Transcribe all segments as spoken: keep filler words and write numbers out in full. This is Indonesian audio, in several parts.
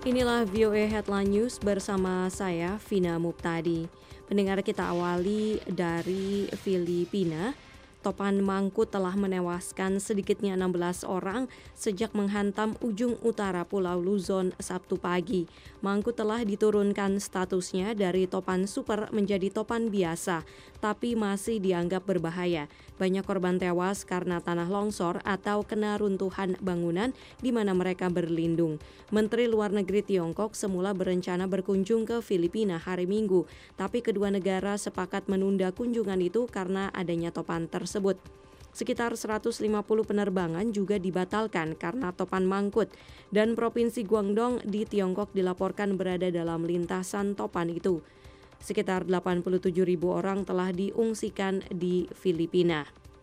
Inilah V O A Headline News bersama saya, Vina Muptadi. Pendengar, kita awali dari Filipina. Topan Mangkut telah menewaskan sedikitnya enam belas orang sejak menghantam ujung utara Pulau Luzon Sabtu pagi. Mangkut telah diturunkan statusnya dari topan super menjadi topan biasa, tapi masih dianggap berbahaya. Banyak korban tewas karena tanah longsor atau kena runtuhan bangunan di mana mereka berlindung. Menteri Luar Negeri Tiongkok semula berencana berkunjung ke Filipina hari Minggu, tapi kedua negara sepakat menunda kunjungan itu karena adanya topan tersebut. Sekitar seratus lima puluh penerbangan juga dibatalkan karena topan Mangkut, dan Provinsi Guangdong di Tiongkok dilaporkan berada dalam lintasan topan itu. Sekitar delapan puluh tujuh ribu orang telah diungsikan di Filipina.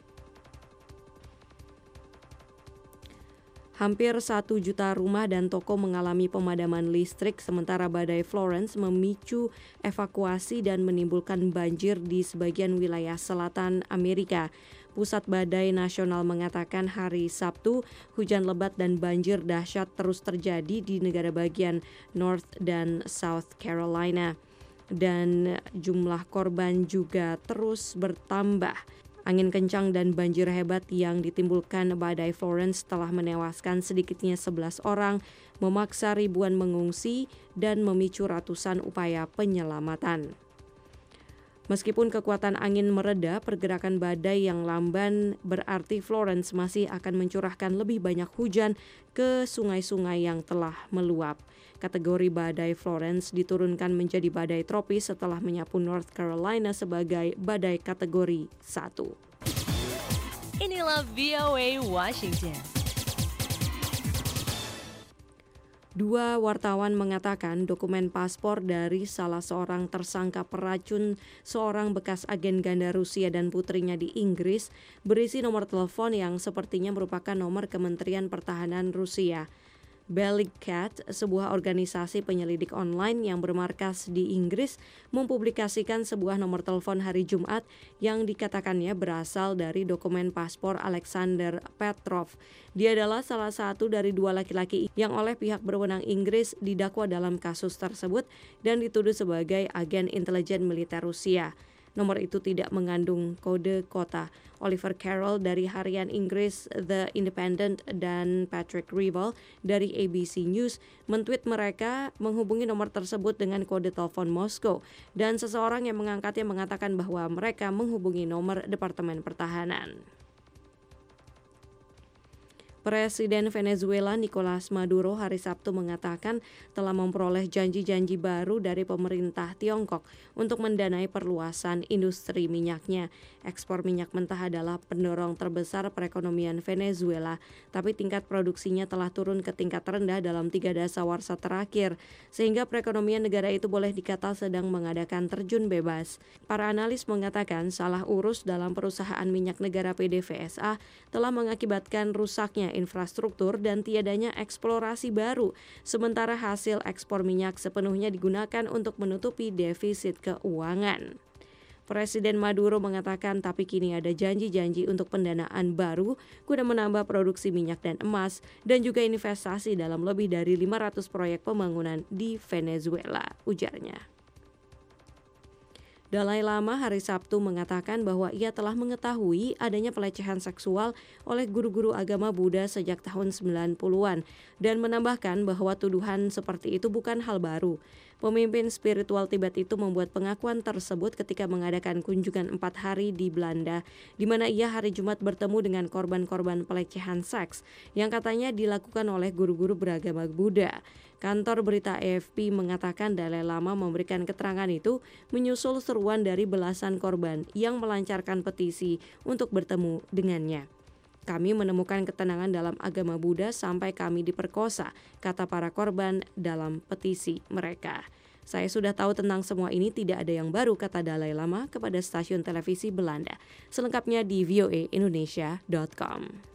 Hampir satu juta rumah dan toko mengalami pemadaman listrik sementara badai Florence memicu evakuasi dan menimbulkan banjir di sebagian wilayah selatan Amerika. Pusat Badai Nasional mengatakan hari Sabtu hujan lebat dan banjir dahsyat terus terjadi di negara bagian North dan South Carolina. Dan jumlah korban juga terus bertambah. Angin kencang dan banjir hebat yang ditimbulkan badai Florence telah menewaskan sedikitnya sebelas orang, memaksa ribuan mengungsi, dan memicu ratusan upaya penyelamatan. Meskipun kekuatan angin mereda, pergerakan badai yang lamban berarti Florence masih akan mencurahkan lebih banyak hujan ke sungai-sungai yang telah meluap. Kategori badai Florence diturunkan menjadi badai tropis setelah menyapu North Carolina sebagai badai kategori satu. Inilah V O A Washington. Dua wartawan mengatakan dokumen paspor dari salah seorang tersangka peracun seorang bekas agen ganda Rusia dan putrinya di Inggris berisi nomor telepon yang sepertinya merupakan nomor Kementerian Pertahanan Rusia. Bellingcat, sebuah organisasi penyelidik online yang bermarkas di Inggris, mempublikasikan sebuah nomor telepon hari Jumat yang dikatakannya berasal dari dokumen paspor Alexander Petrov. Dia adalah salah satu dari dua laki-laki yang oleh pihak berwenang Inggris didakwa dalam kasus tersebut dan dituduh sebagai agen intelijen militer Rusia. Nomor itu tidak mengandung kode kota. Oliver Carroll dari harian Inggris The Independent dan Patrick Reevell dari A B C News mentweet mereka menghubungi nomor tersebut dengan kode telepon Moskow, dan seseorang yang mengangkatnya mengatakan bahwa mereka menghubungi nomor Departemen Pertahanan. Presiden Venezuela Nicolas Maduro hari Sabtu mengatakan telah memperoleh janji-janji baru dari pemerintah Tiongkok untuk mendanai perluasan industri minyaknya. Ekspor minyak mentah adalah pendorong terbesar perekonomian Venezuela, tapi tingkat produksinya telah turun ke tingkat terendah dalam tiga dasawarsa terakhir, sehingga perekonomian negara itu boleh dikata sedang mengadakan terjun bebas. Para analis mengatakan salah urus dalam perusahaan minyak negara P D V S A telah mengakibatkan rusaknya infrastruktur dan tiadanya eksplorasi baru, sementara hasil ekspor minyak sepenuhnya digunakan untuk menutupi defisit keuangan. Presiden Maduro mengatakan tapi kini ada janji-janji untuk pendanaan baru guna menambah produksi minyak dan emas dan juga investasi dalam lebih dari lima ratus proyek pembangunan di Venezuela, ujarnya. Dalai Lama hari Sabtu mengatakan bahwa ia telah mengetahui adanya pelecehan seksual oleh guru-guru agama Buddha sejak tahun sembilan puluhan dan menambahkan bahwa tuduhan seperti itu bukan hal baru. Pemimpin spiritual Tibet itu membuat pengakuan tersebut ketika mengadakan kunjungan empat hari di Belanda, di mana ia hari Jumat bertemu dengan korban-korban pelecehan seks yang katanya dilakukan oleh guru-guru beragama Buddha. Kantor berita A F P mengatakan Dalai Lama memberikan keterangan itu menyusul seruan dari belasan korban yang melancarkan petisi untuk bertemu dengannya. Kami menemukan ketenangan dalam agama Buddha sampai kami diperkosa, kata para korban dalam petisi mereka. Saya sudah tahu tentang semua ini, tidak ada yang baru, kata Dalai Lama kepada stasiun televisi Belanda. Selengkapnya di v o a indonesia dot com.